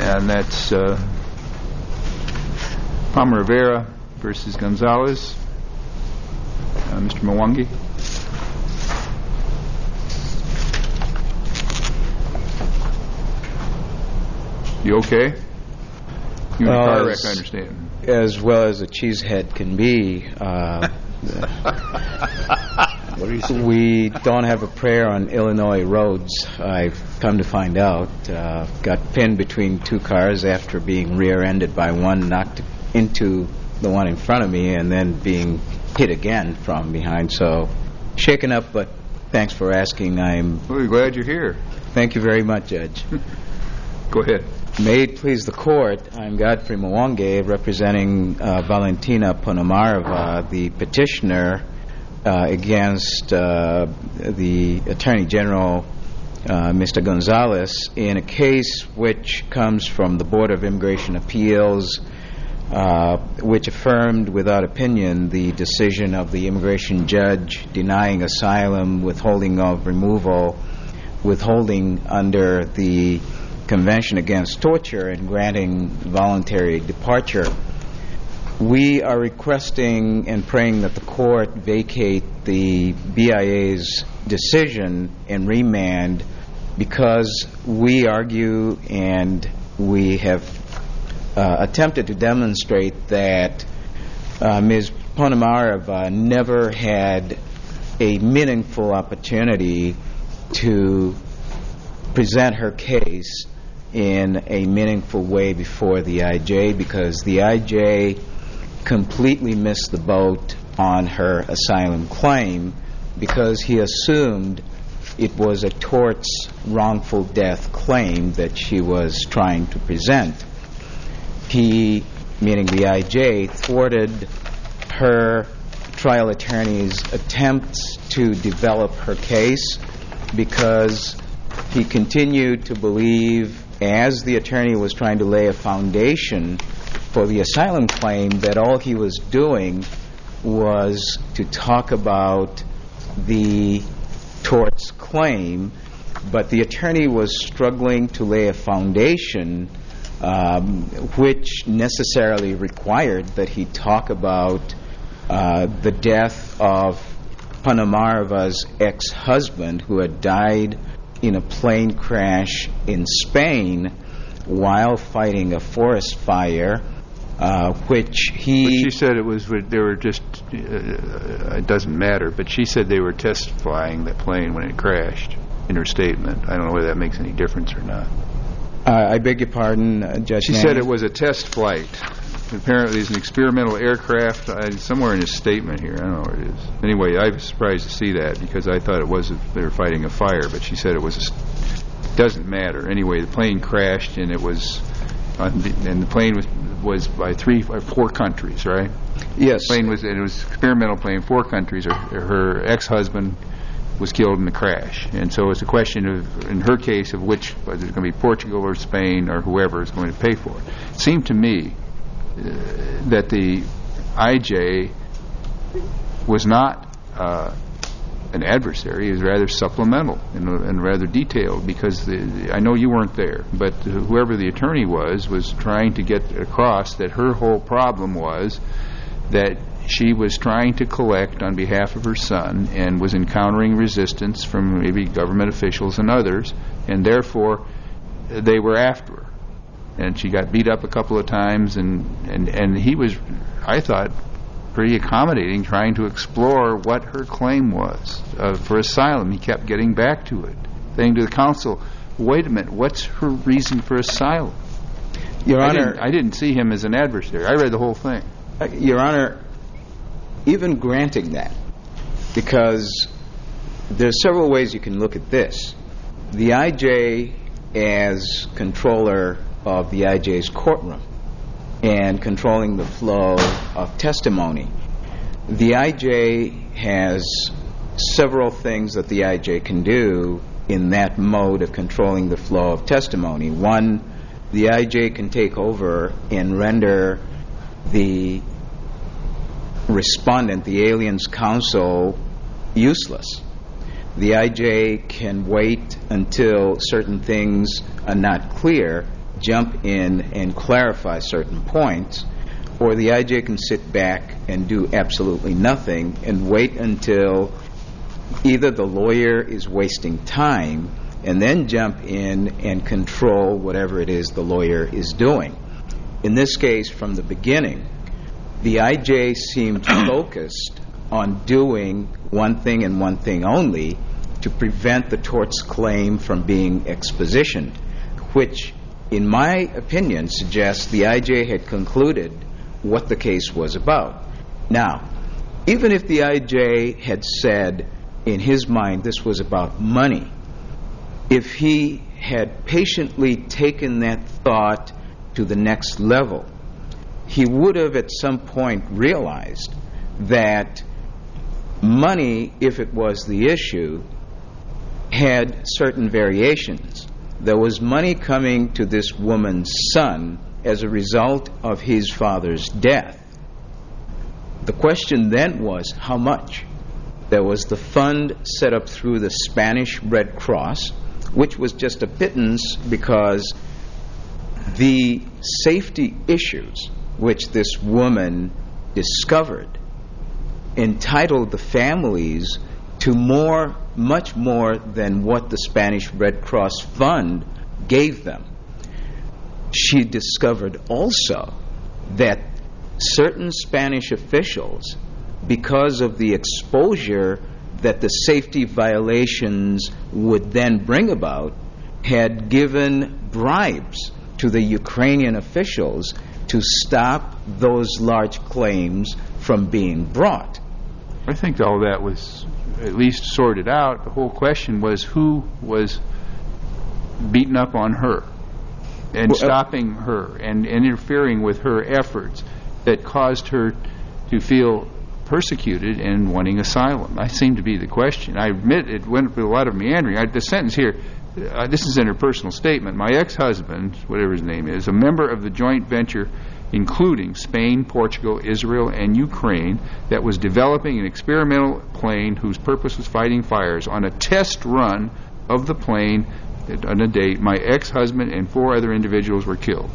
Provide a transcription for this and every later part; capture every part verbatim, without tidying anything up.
and that's uh, Palma Rivera versus Gonzalez. Uh, Mister Mwangi. You okay? You in a car wreck, I understand. As well as a cheesehead can be. Uh, what are you saying? We don't have a prayer on Illinois roads, I've come to find out. Uh, got pinned between two cars after being rear-ended by one, knocked into the one in front of me, and then being hit again from behind. So, shaken up, but thanks for asking. I'm We're glad you're here. Thank you very much, Judge. Go ahead. May it please the court, I'm Godfrey Mwangi, representing uh, Valentina Ponomareva, the petitioner uh, against uh, the Attorney General, uh, Mister Gonzalez, in a case which comes from the Board of Immigration Appeals, uh, which affirmed without opinion the decision of the immigration judge denying asylum, withholding of removal, withholding under the Convention Against Torture, and granting voluntary departure. We are requesting and praying that the court vacate the B I A's decision and remand, because we argue and we have uh, attempted to demonstrate that uh, Miz Ponomareva never had a meaningful opportunity to present her case in a meaningful way before the I J, because the I J completely missed the boat on her asylum claim, because he assumed it was a torts wrongful death claim that she was trying to present. He, meaning the I J, thwarted her trial attorney's attempts to develop her case, because he continued to believe, as the attorney was trying to lay a foundation for the asylum claim, that all he was doing was to talk about the torts claim, but the attorney was struggling to lay a foundation um, which necessarily required that he talk about uh, the death of Ponomareva's ex-husband, who had died in a plane crash in Spain while fighting a forest fire, uh, which he... But she said it was, they were just, uh, it doesn't matter, but she said they were test flying that plane when it crashed in her statement. I don't know whether that makes any difference or not. Uh, I beg your pardon, uh, Judge She Manning. said it was a test flight. Apparently it's an experimental aircraft, uh, somewhere in his statement here. I don't know where it is. Anyway, I was surprised to see that, because I thought it was a, they were fighting a fire, but she said it was a, doesn't matter. Anyway, the plane crashed, and it was on the, and the plane was was by three or four countries, right? Yes. The plane was, and it was an experimental plane, four countries. Her, her ex-husband was killed in the crash, and so it's a question of, in her case, of which, whether it's going to be Portugal or Spain or whoever is going to pay for it. It seemed to me Uh, that the I J was not uh, an adversary, is rather supplemental and, and rather detailed, because the, the, I know you weren't there, but whoever the attorney was was trying to get across that her whole problem was that she was trying to collect on behalf of her son and was encountering resistance from maybe government officials and others, and therefore they were after her. And she got beat up a couple of times, and, and, and he was, I thought, pretty accommodating, trying to explore what her claim was uh, for asylum. He kept getting back to it, saying to the counsel, wait a minute, what's her reason for asylum? Your I Honor, didn't, I didn't see him as an adversary. I read the whole thing. Uh, Your Honor, even granting that, because there's several ways you can look at this. The I J, as controller of the I J's courtroom and controlling the flow of testimony, the I J has several things that the I J can do in that mode of controlling the flow of testimony. One, the I J can take over and render the respondent, the alien's counsel, useless. The I J can wait until certain things are not clear jump in and clarify certain points, or the I J can sit back and do absolutely nothing and wait until either the lawyer is wasting time and then jump in and control whatever it is the lawyer is doing. In this case, from the beginning, the I J seemed focused on doing one thing and one thing only to prevent the torts claim from being expositioned, which, in my opinion, suggests the I J had concluded what the case was about. Now, even if the I J had said in his mind this was about money, if he had patiently taken that thought to the next level, he would have at some point realized that money, if it was the issue, had certain variations. There was money coming to this woman's son as a result of his father's death. The question then was, how much? There was the fund set up through the Spanish Red Cross, which was just a pittance because the safety issues which this woman discovered entitled the families to more, much more than what the Spanish Red Cross fund gave them. She discovered also that certain Spanish officials, because of the exposure that the safety violations would then bring about, had given bribes to the Ukrainian officials to stop those large claims from being brought. I think all that was at least sorted out. The whole question was who was beating up on her and well, stopping her and, and interfering with her efforts that caused her to feel persecuted and wanting asylum. That seemed to be the question. I admit it went with a lot of meandering. I, the sentence here, uh, this is in her personal statement. My ex-husband, whatever his name is, a member of the joint venture including Spain, Portugal, Israel, and Ukraine, that was developing an experimental plane whose purpose was fighting fires. On a test run of the plane on a date, my ex-husband and four other individuals were killed.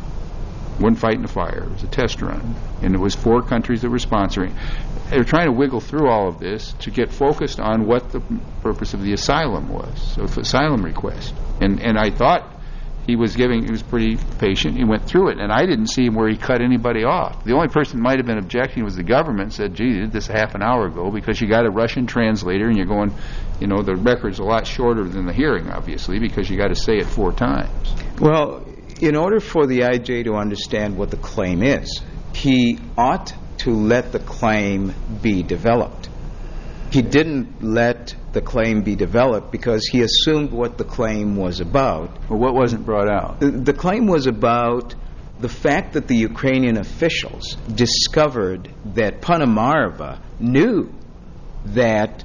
One fight in a fire. It was a test run. And it was four countries that were sponsoring. They were trying to wiggle through all of this to get focused on what the purpose of the asylum was, of asylum request. And and I thought he was giving, he was pretty patient. He went through it, and I didn't see where he cut anybody off. The only person who might have been objecting was the government. Said, gee, you did this a half an hour ago, because you got a Russian translator, and you're going, you know, the record's a lot shorter than the hearing, obviously, because you got to say it four times. Well, in order for the I J to understand what the claim is, he ought to let the claim be developed. He didn't let the claim be developed because he assumed what the claim was about. Well, what wasn't brought out? The, the claim was about the fact that the Ukrainian officials discovered that Ponomareva knew that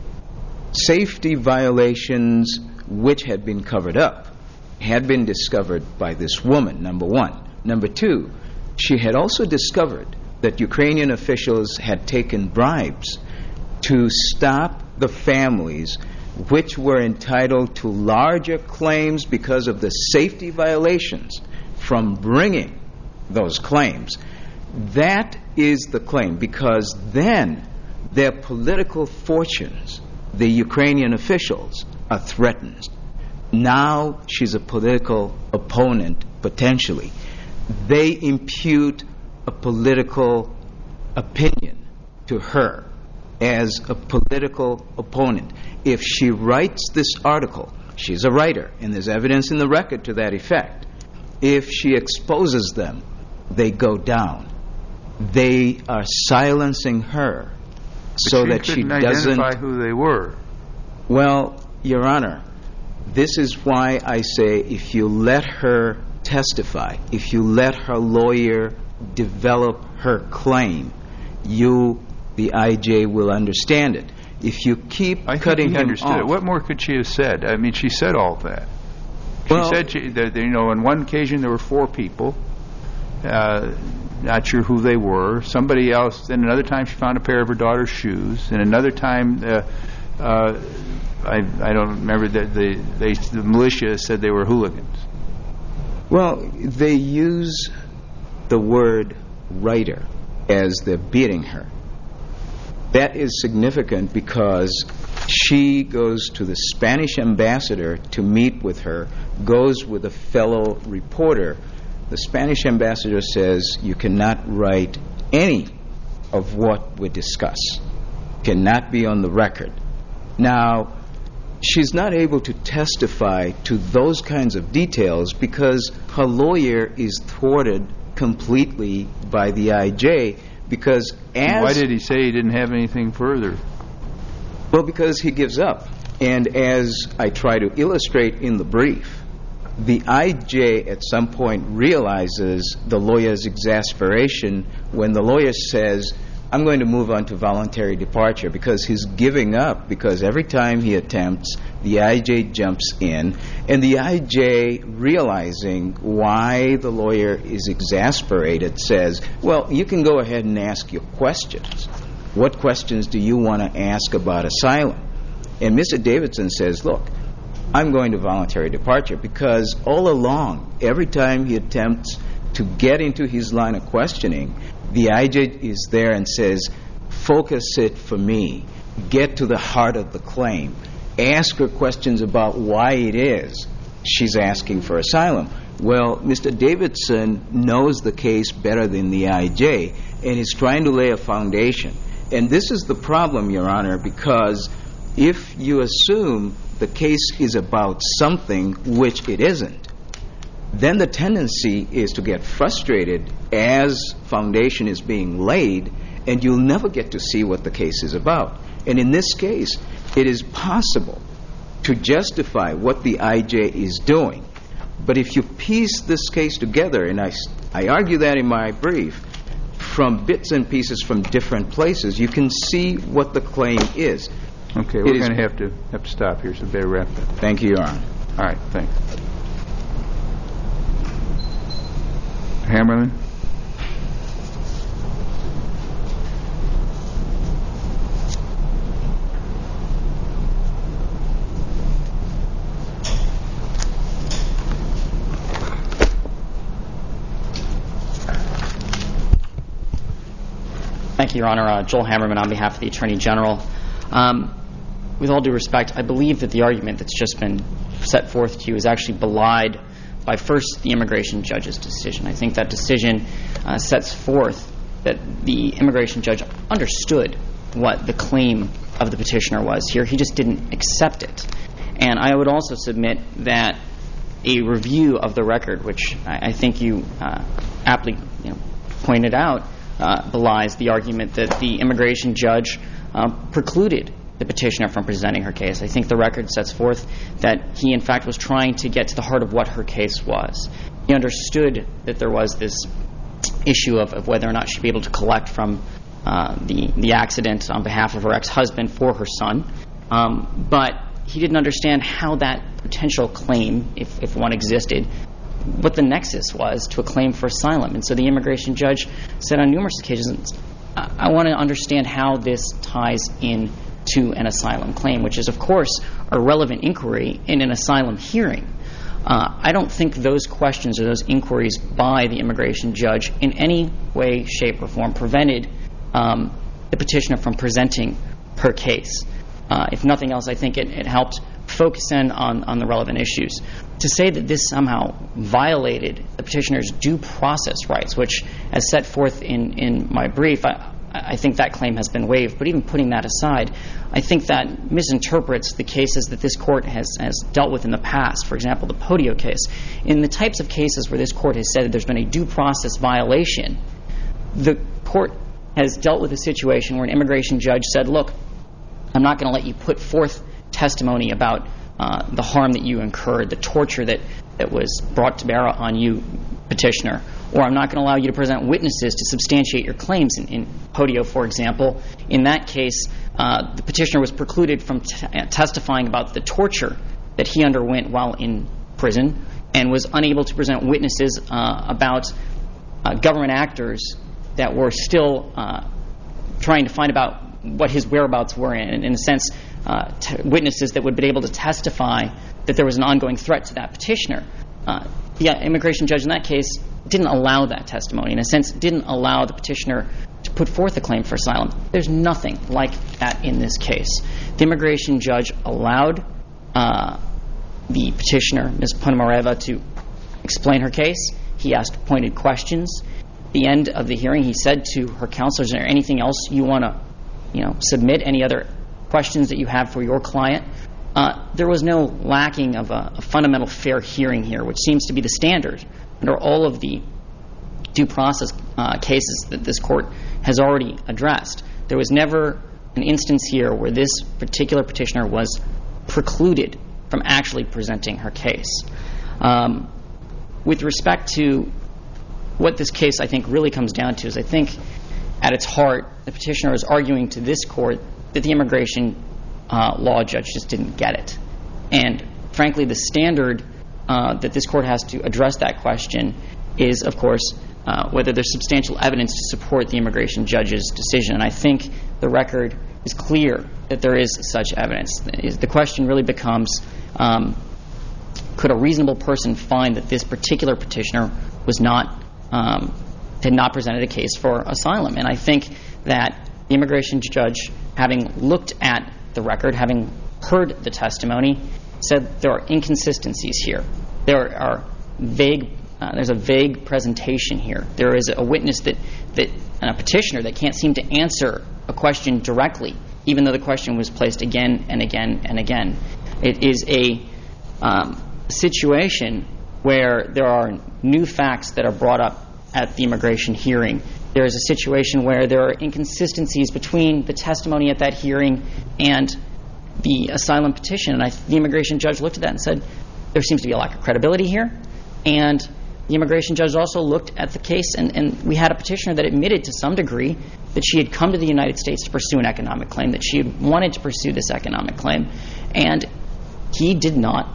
safety violations which had been covered up had been discovered by this woman, number one. Number two, she had also discovered that Ukrainian officials had taken bribes to stop the families which were entitled to larger claims because of the safety violations from bringing those claims. That is the claim, because then their political fortunes, the Ukrainian officials, are threatened. Now she's a political opponent, potentially. They impute a political opinion to her as a political opponent. If she writes this article, she's a writer, and there's evidence in the record to that effect. If she exposes them, they go down. They are silencing her so but that she couldn't doesn't identify who they were. Well, Your Honor, this is why I say if you let her testify, if you let her lawyer develop her claim, you, the I J, will understand it. If you keep I cutting think he him understood off, it. What more could she have said? I mean, she said all that. She well, said, she, that, you know, on one occasion there were four people. Uh, not sure who they were. Somebody else. Then another time she found a pair of her daughter's shoes. And another time, uh, uh, I I don't remember that the they the militia said they were hooligans. Well, they use the word writer as they're beating her. That is significant because she goes to the Spanish ambassador to meet with her, goes with a fellow reporter. The Spanish ambassador says you cannot write any of what we discuss, cannot be on the record. Now, she's not able to testify to those kinds of details because her lawyer is thwarted completely by the I J because as... Why did he say he didn't have anything further? Well, because he gives up. And as I try to illustrate in the brief, the I J at some point realizes the lawyer's exasperation when the lawyer says, I'm going to move on to voluntary departure, because he's giving up, because every time he attempts, the I J jumps in, and the I J, realizing why the lawyer is exasperated, says, well, you can go ahead and ask your questions. What questions do you want to ask about asylum? And Mister Davidson says, look, I'm going to voluntary departure, because all along, every time he attempts to get into his line of questioning, the I J is there and says, focus it for me, get to the heart of the claim, ask her questions about why it is she's asking for asylum. Well, Mister Davidson knows the case better than the I J, and is trying to lay a foundation. And this is the problem, Your Honor, because if you assume the case is about something which it isn't, then the tendency is to get frustrated as foundation is being laid, and you'll never get to see what the case is about. And in this case, it is possible to justify what the I J is doing. But if you piece this case together, and I, I argue that in my brief, from bits and pieces from different places, you can see what the claim is. Okay, we're going to have to have to stop here, so better wrap that. Thank you, Your Honor. All right, thanks. Hammerlin? Thank you, Your Honor. Uh, Joel Hammerman on behalf of the Attorney General. Um, with all due respect, I believe that the argument that's just been set forth to you is actually belied by, first, the immigration judge's decision. I think that decision uh, sets forth that the immigration judge understood what the claim of the petitioner was here. He just didn't accept it. And I would also submit that a review of the record, which I, I think you uh, aptly you know, pointed out, uh, belies the argument that the immigration judge uh, precluded the petitioner from presenting her case. I think the record sets forth that he, in fact, was trying to get to the heart of what her case was. He understood that there was this issue of, of whether or not she'd be able to collect from uh, the, the accident on behalf of her ex-husband for her son. Um, but he didn't understand how that potential claim, if, if one existed, what the nexus was to a claim for asylum. And so the immigration judge said on numerous occasions, I, I want to understand how this ties in to an asylum claim, which is, of course, a relevant inquiry in an asylum hearing. Uh, I don't think those questions or those inquiries by the immigration judge in any way, shape, or form prevented um, the petitioner from presenting her case. Uh, if nothing else, I think it, it helped focus in on, on the relevant issues. To say that this somehow violated the petitioner's due process rights, which, as set forth in, in my brief, I, I think that claim has been waived. But even putting that aside, I think that misinterprets the cases that this court has, has dealt with in the past. For example, the Podio case. In the types of cases where this court has said that there's been a due process violation, the court has dealt with a situation where an immigration judge said, look, I'm not going to let you put forth testimony about uh, the harm that you incurred, the torture that, that was brought to bear on you, petitioner, or I'm not going to allow you to present witnesses to substantiate your claims. In, in Podio, for example, in that case, uh, the petitioner was precluded from t- testifying about the torture that he underwent while in prison and was unable to present witnesses uh, about uh, government actors that were still uh, trying to find about what his whereabouts were, in, in a sense, uh, t- witnesses that would be able to testify that there was an ongoing threat to that petitioner. Uh, the immigration judge in that case didn't allow that testimony. In a sense, didn't allow the petitioner to put forth a claim for asylum. There's nothing like that in this case. The immigration judge allowed uh, the petitioner, Miz Ponomareva, to explain her case. He asked pointed questions. At the end of the hearing, he said to her counselors, "Is there anything else you want to, you know, submit? Any other questions that you have for your client?" Uh, there was no lacking of a, a fundamental fair hearing here, which seems to be the standard under all of the due process uh, cases that this court has already addressed. There was never an instance here where this particular petitioner was precluded from actually presenting her case. Um, with respect to what this case, I think, really comes down to is I think at its heart, the petitioner is arguing to this court that the immigration uh, law judge just didn't get it. And frankly, the standard uh, that this court has to address that question is, of course, uh, whether there's substantial evidence to support the immigration judge's decision. And I think the record is clear that there is such evidence. The question really becomes, um, could a reasonable person find that this particular petitioner was not um, had not presented a case for asylum? And I think that the immigration judge, having looked at the record, having heard the testimony, said there are inconsistencies here. There are vague. Uh, there's a vague presentation here. There is a witness that that and a petitioner that can't seem to answer a question directly, even though the question was placed again and again and again. It is a um, situation where there are new facts that are brought up at the immigration hearing. There is a situation where there are inconsistencies between the testimony at that hearing and the asylum petition. And I, the immigration judge looked at that and said, there seems to be a lack of credibility here. And the immigration judge also looked at the case, and, and we had a petitioner that admitted to some degree that she had come to the United States to pursue an economic claim, that she had wanted to pursue this economic claim. And he did not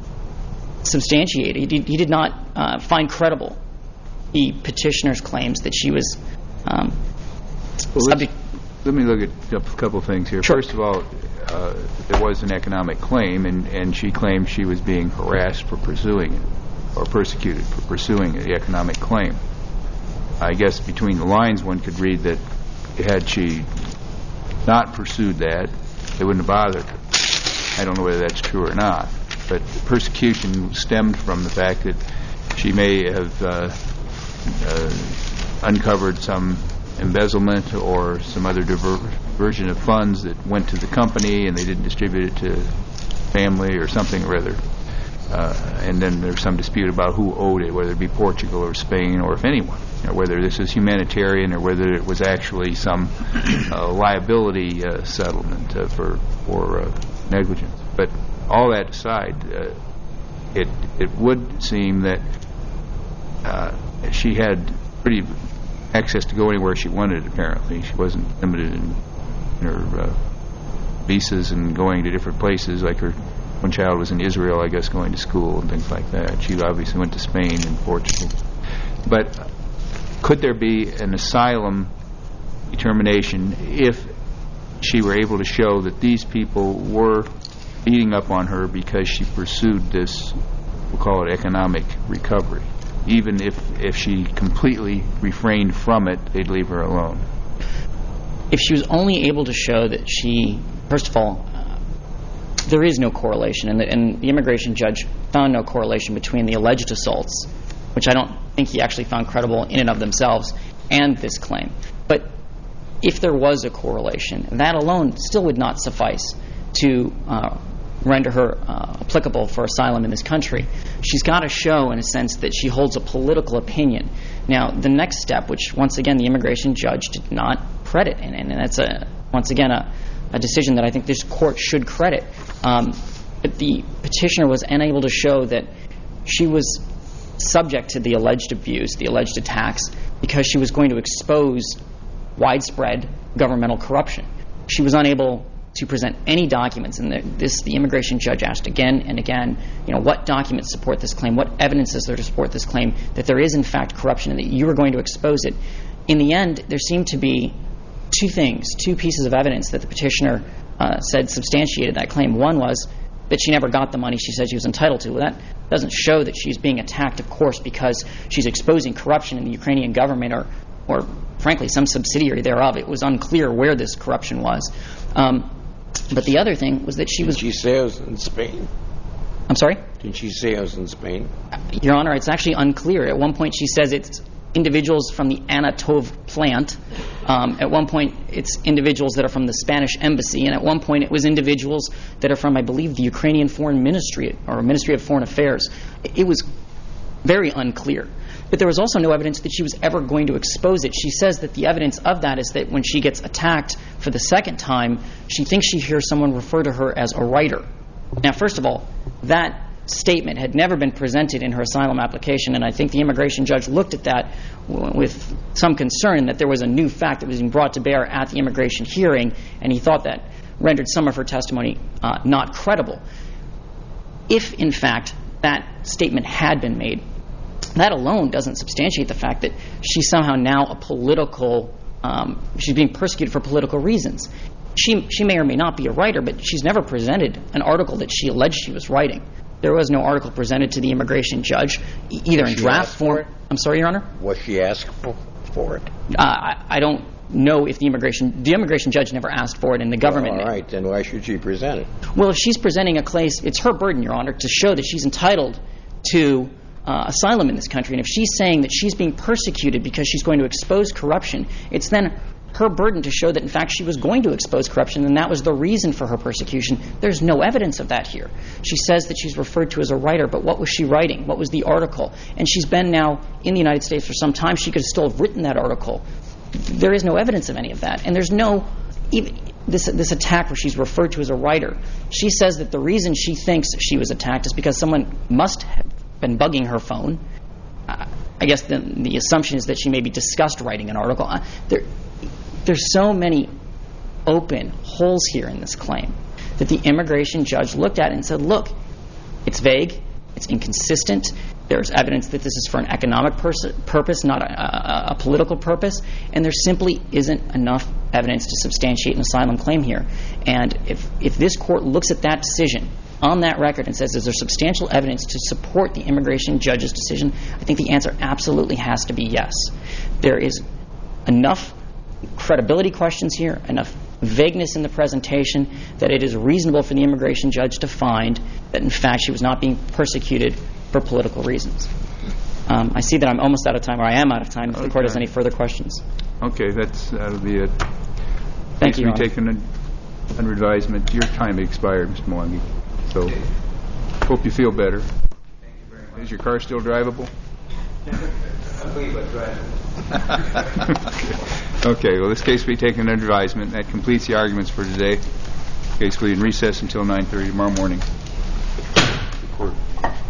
substantiate, he did, he did not uh, find credible the petitioner's claims that she was um, well, subject. Let me look at a couple of things here. Sure. First of all, uh, there was an economic claim, and, and she claimed she was being harassed for pursuing it, or persecuted for pursuing the economic claim. I guess between the lines one could read that had she not pursued that, they wouldn't have bothered her. I don't know whether that's true or not, but persecution stemmed from the fact that she may have uh, uh, uncovered some embezzlement or some other diversion of funds that went to the company and they didn't distribute it to family or something or other. Uh, and then there's some dispute about who owed it, whether it be Portugal or Spain or if anyone, you know, whether this is humanitarian or whether it was actually some uh, liability uh, settlement uh, for for uh, negligence. But all that aside, uh, it it would seem that uh, she had pretty access to go anywhere she wanted. Apparently, she wasn't limited in, in her uh, visas and going to different places. Like her one child was in Israel, I guess, going to school and things like that. She obviously went to Spain and Portugal. But could there be an asylum determination if she were able to show that these people were beating up on her because she pursued this, we'll call it economic recovery? Even if, if she completely refrained from it, they'd leave her alone. If she was only able to show that she, first of all, uh, there is no correlation, and the, and the immigration judge found no correlation between the alleged assaults, which I don't think he actually found credible in and of themselves, and this claim. But if there was a correlation, that alone still would not suffice to uh, render her uh, applicable for asylum in this country. She's got to show, in a sense, that she holds a political opinion. Now, the next step, which once again the immigration judge did not credit, and, and that's a once again a, a decision that I think this court should credit. Um, but the petitioner was unable to show that she was subject to the alleged abuse, the alleged attacks, because she was going to expose widespread governmental corruption. She was unable to present any documents, and the, this the immigration judge asked again and again, you know, what documents support this claim, what evidence is there to support this claim that there is in fact corruption and that you are going to expose it. In the end, there seemed to be two things, two pieces of evidence that the petitioner uh, said substantiated that claim. One was that she never got the money she said she was entitled to. Well, that doesn't show that she's being attacked, of course, because she's exposing corruption in the Ukrainian government or, or frankly, some subsidiary thereof. It was unclear where this corruption was. Um, but the other thing was that she was... Did she say it was in Spain? I'm sorry? Did she say it was in Spain? Your Honor, it's actually unclear. At one point she says it's individuals from the Anatov plant. Um, at one point it's individuals that are from the Spanish embassy. And at one point it was individuals that are from, I believe, the Ukrainian Foreign Ministry or Ministry of Foreign Affairs. It was very unclear. But there was also no evidence that she was ever going to expose it. She says that the evidence of that is that when she gets attacked for the second time, she thinks she hears someone refer to her as a writer. Now, first of all, that statement had never been presented in her asylum application, and I think the immigration judge looked at that w- with some concern that there was a new fact that was being brought to bear at the immigration hearing, and he thought that rendered some of her testimony uh, not credible. If, in fact, that statement had been made, that alone doesn't substantiate the fact that she's somehow now a political, um, she's being persecuted for political reasons. She she may or may not be a writer, but she's never presented an article that she alleged she was writing. There was no article presented to the immigration judge, e- either in draft form. I'm sorry, Your Honor? Was she asked for, for it? Uh, I, I don't know if the immigration the immigration judge never asked for it, and the government. Well, all right, then why should she present it? Well, if she's presenting a case, it's her burden, Your Honor, to show that she's entitled to uh, asylum in this country. And if she's saying that she's being persecuted because she's going to expose corruption, it's then her burden to show that, in fact, she was going to expose corruption, and that was the reason for her persecution. There's no evidence of that here. She says that she's referred to as a writer, but what was she writing? What was the article? And she's been now in the United States for some time. She could have still have written that article. There is no evidence of any of that. And there's no, even this, this attack where she's referred to as a writer. She says that the reason she thinks she was attacked is because someone must have been bugging her phone. Uh, I guess the, the assumption is that she maybe discussed writing an article. Uh, there, There's so many open holes here in this claim that the immigration judge looked at and said, look, it's vague, it's inconsistent, there's evidence that this is for an economic pers- purpose, not a, a, a political purpose, and there simply isn't enough evidence to substantiate an asylum claim here. And if, if this court looks at that decision on that record and says, is there substantial evidence to support the immigration judge's decision, I think the answer absolutely has to be yes. There is enough credibility questions here, enough vagueness in the presentation that it is reasonable for the immigration judge to find that, in fact, she was not being persecuted for political reasons. Um, I see that I'm almost out of time, or I am out of time, if okay. the court has any further questions. Okay, that's, that'll be it. Thank you, Your Be Honor. taken under advisement. Your time expired, Mister Mwangi. So, hope you feel better. Thank you very much. Is your car still drivable? I believe I tried. Okay, well, this case will be taken under advisement. That completes the arguments for today. Case will be in recess until nine thirty tomorrow morning. The court.